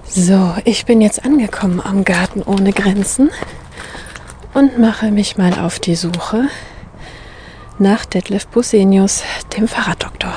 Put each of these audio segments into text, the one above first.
So, ich bin jetzt angekommen am Garten ohne Grenzen und mache mich mal auf die Suche nach Detlef Bosenius, dem Fahrraddoktor.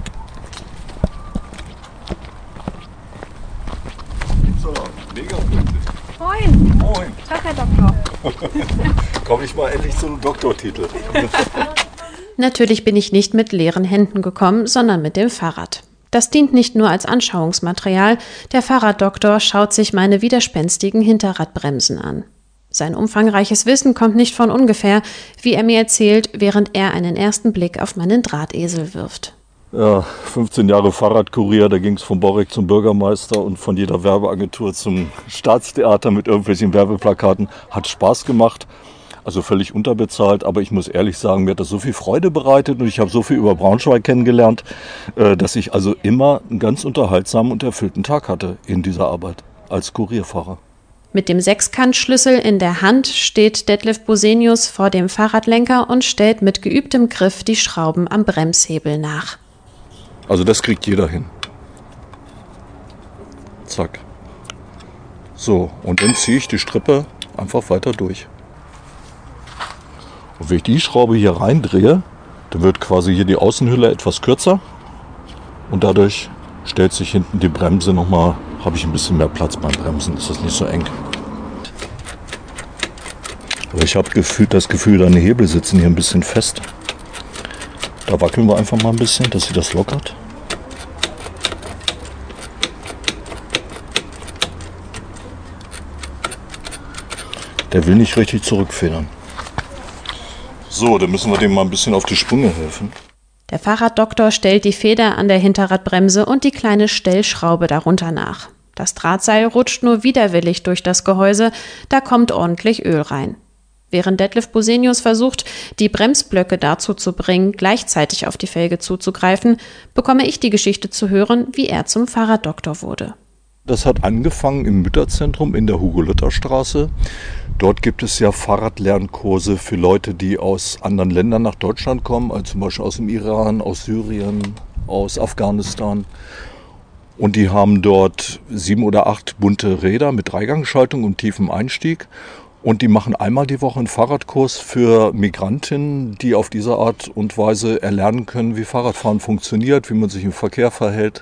So, mega. Moin. Moin. Tag, Herr Doktor. Komme ich mal endlich zu einem Doktortitel. Natürlich bin ich nicht mit leeren Händen gekommen, sondern mit dem Fahrrad. Das dient nicht nur als Anschauungsmaterial, der Fahrraddoktor schaut sich meine widerspenstigen Hinterradbremsen an. Sein umfangreiches Wissen kommt nicht von ungefähr, wie er mir erzählt, während er einen ersten Blick auf meinen Drahtesel wirft. Ja, 15 Jahre Fahrradkurier, da ging es vom Borek zum Bürgermeister und von jeder Werbeagentur zum Staatstheater mit irgendwelchen Werbeplakaten. Hat Spaß gemacht, also völlig unterbezahlt, aber ich muss ehrlich sagen, mir hat das so viel Freude bereitet und ich habe so viel über Braunschweig kennengelernt, dass ich also immer einen ganz unterhaltsamen und erfüllten Tag hatte in dieser Arbeit als Kurierfahrer. Mit dem Sechskantschlüssel in der Hand steht Detlef Bosenius vor dem Fahrradlenker und stellt mit geübtem Griff die Schrauben am Bremshebel nach. Also das kriegt jeder hin. Zack. So, und dann ziehe ich die Strippe einfach weiter durch. Und wenn ich die Schraube hier reindrehe, dann wird quasi hier die Außenhülle etwas kürzer. Und dadurch stellt sich hinten die Bremse nochmal, habe ich ein bisschen mehr Platz beim Bremsen, ist das nicht so eng. Aber ich habe das Gefühl, deine Hebel sitzen hier ein bisschen fest. Da wackeln wir einfach mal ein bisschen, dass sie das lockert. Der will nicht richtig zurückfedern. So, dann müssen wir dem mal ein bisschen auf die Sprünge helfen. Der Fahrraddoktor stellt die Feder an der Hinterradbremse und die kleine Stellschraube darunter nach. Das Drahtseil rutscht nur widerwillig durch das Gehäuse, da kommt ordentlich Öl rein. Während Detlef Bosenius versucht, die Bremsblöcke dazu zu bringen, gleichzeitig auf die Felge zuzugreifen, bekomme ich die Geschichte zu hören, wie er zum Fahrraddoktor wurde. Das hat angefangen im Mütterzentrum in der Hugo-Luther-Straße. Dort gibt es ja Fahrradlernkurse für Leute, die aus anderen Ländern nach Deutschland kommen, also zum Beispiel aus dem Iran, aus Syrien, aus Afghanistan. Und die haben dort 7 oder 8 bunte Räder mit Dreigangschaltung und tiefem Einstieg. Und die machen einmal die Woche einen Fahrradkurs für Migrantinnen, die auf diese Art und Weise erlernen können, wie Fahrradfahren funktioniert, wie man sich im Verkehr verhält.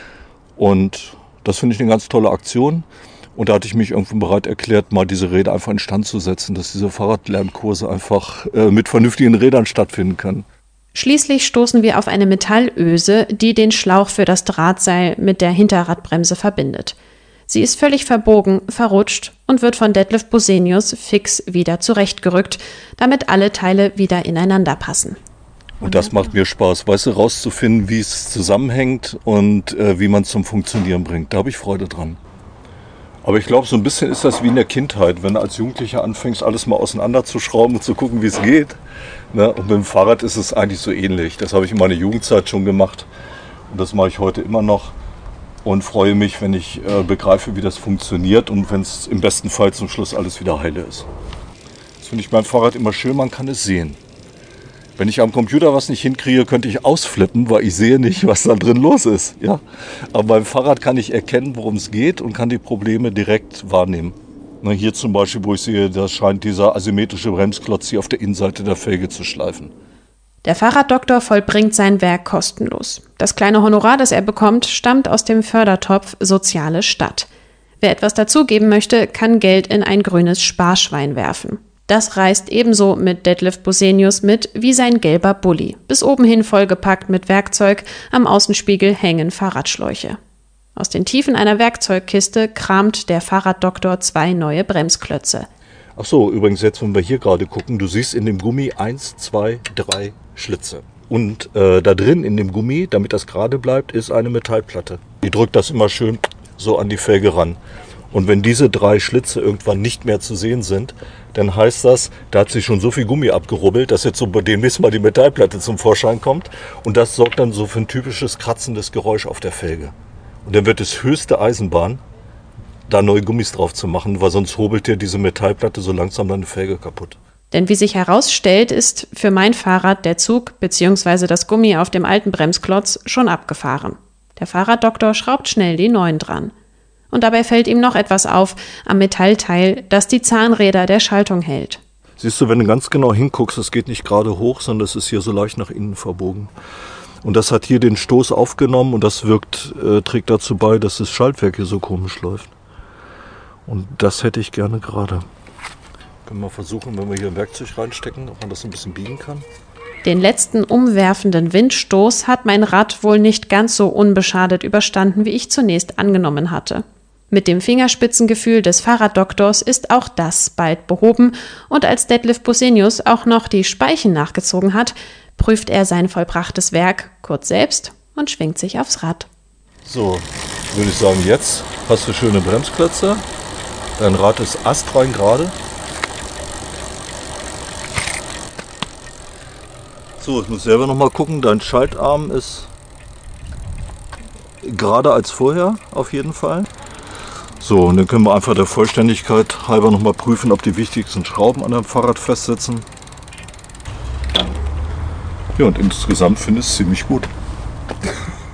Und das finde ich eine ganz tolle Aktion. Und da hatte ich mich irgendwann bereit erklärt, mal diese Räder einfach instand zu setzen, dass diese Fahrradlernkurse einfach mit vernünftigen Rädern stattfinden können. Schließlich stoßen wir auf eine Metallöse, die den Schlauch für das Drahtseil mit der Hinterradbremse verbindet. Sie ist völlig verbogen, verrutscht und wird von Detlef Bosenius fix wieder zurechtgerückt, damit alle Teile wieder ineinander passen. Und das macht mir Spaß, weißt du, rauszufinden, wie es zusammenhängt und wie man es zum Funktionieren bringt. Da habe ich Freude dran. Aber ich glaube, so ein bisschen ist das wie in der Kindheit, wenn du als Jugendlicher anfängst, alles mal auseinanderzuschrauben und zu gucken, wie es geht. Ne? Und mit dem Fahrrad ist es eigentlich so ähnlich. Das habe ich in meiner Jugendzeit schon gemacht und das mache ich heute immer noch. Und freue mich, wenn ich begreife, wie das funktioniert und wenn es im besten Fall zum Schluss alles wieder heile ist. Das finde ich beim Fahrrad immer schön, man kann es sehen. Wenn ich am Computer was nicht hinkriege, könnte ich ausflippen, weil ich sehe nicht, was da drin los ist. Ja? Aber beim Fahrrad kann ich erkennen, worum es geht und kann die Probleme direkt wahrnehmen. Na, hier zum Beispiel, wo ich sehe, da scheint dieser asymmetrische Bremsklotz hier auf der Innenseite der Felge zu schleifen. Der Fahrraddoktor vollbringt sein Werk kostenlos. Das kleine Honorar, das er bekommt, stammt aus dem Fördertopf Soziale Stadt. Wer etwas dazugeben möchte, kann Geld in ein grünes Sparschwein werfen. Das reist ebenso mit Detlef Bosenius mit wie sein gelber Bulli. Bis oben hin vollgepackt mit Werkzeug, am Außenspiegel hängen Fahrradschläuche. Aus den Tiefen einer Werkzeugkiste kramt der Fahrraddoktor 2 neue Bremsklötze. Ach so, übrigens jetzt, wenn wir hier gerade gucken, du siehst in dem Gummi 1, 2, 3 Schlitze. Und da drin in dem Gummi, damit das gerade bleibt, ist eine Metallplatte. Die drückt das immer schön so an die Felge ran. Und wenn diese 3 Schlitze irgendwann nicht mehr zu sehen sind, dann heißt das, da hat sich schon so viel Gummi abgerubbelt, dass jetzt so demnächst mal die Metallplatte zum Vorschein kommt. Und das sorgt dann so für ein typisches kratzendes Geräusch auf der Felge. Und dann wird es höchste Eisenbahn, da neue Gummis drauf zu machen, weil sonst hobelt dir diese Metallplatte so langsam deine Felge kaputt. Denn wie sich herausstellt, ist für mein Fahrrad der Zug bzw. das Gummi auf dem alten Bremsklotz schon abgefahren. Der Fahrraddoktor schraubt schnell die neuen dran. Und dabei fällt ihm noch etwas auf am Metallteil, das die Zahnräder der Schaltung hält. Siehst du, wenn du ganz genau hinguckst, es geht nicht gerade hoch, sondern es ist hier so leicht nach innen verbogen. Und das hat hier den Stoß aufgenommen und das trägt dazu bei, dass das Schaltwerk hier so komisch läuft. Und das hätte ich gerne gerade. Können wir versuchen, wenn wir hier ein Werkzeug reinstecken, ob man das ein bisschen biegen kann. Den letzten umwerfenden Windstoß hat mein Rad wohl nicht ganz so unbeschadet überstanden, wie ich zunächst angenommen hatte. Mit dem Fingerspitzengefühl des Fahrraddoktors ist auch das bald behoben und als Detlef Busenius auch noch die Speichen nachgezogen hat, prüft er sein vollbrachtes Werk kurz selbst und schwingt sich aufs Rad. So, würde ich sagen, jetzt hast du schöne Bremsklötze. Dein Rad ist astrein gerade. So, ich muss selber noch mal gucken. Dein Schaltarm ist gerade als vorher auf jeden Fall. So, und dann können wir einfach der Vollständigkeit halber noch mal prüfen, ob die wichtigsten Schrauben an deinem Fahrrad festsitzen. Ja, und insgesamt finde ich es ziemlich gut.